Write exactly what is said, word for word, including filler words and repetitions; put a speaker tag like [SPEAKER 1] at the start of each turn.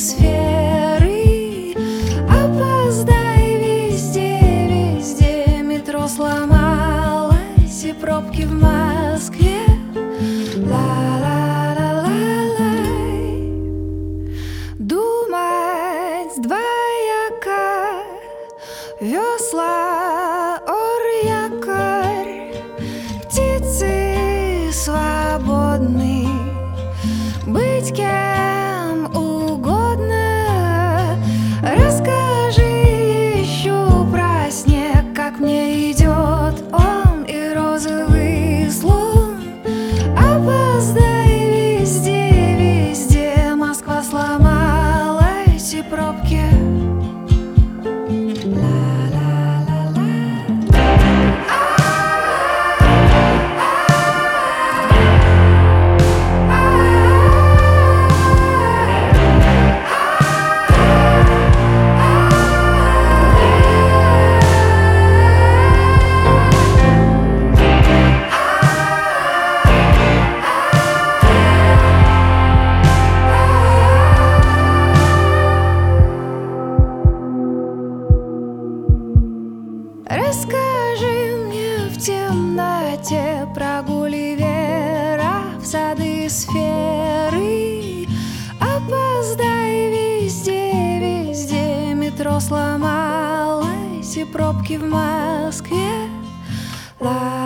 [SPEAKER 1] сферы. Опоздай везде, везде. Метро сломалось и пробки в Москве. Ла-ла-ла-ла-лай. Думать двояко, весла, ор-якорь. Птицы свободны, быть кем угодно. Расскажи еще про снег, как мне идет он и розовый слон. Опоздай везде, везде. Москва сломалась и пробки. Расскажи мне в темноте про Гулливера в сады сферы. Опоздай везде, везде. Метро сломалось и пробки в Москве. Ла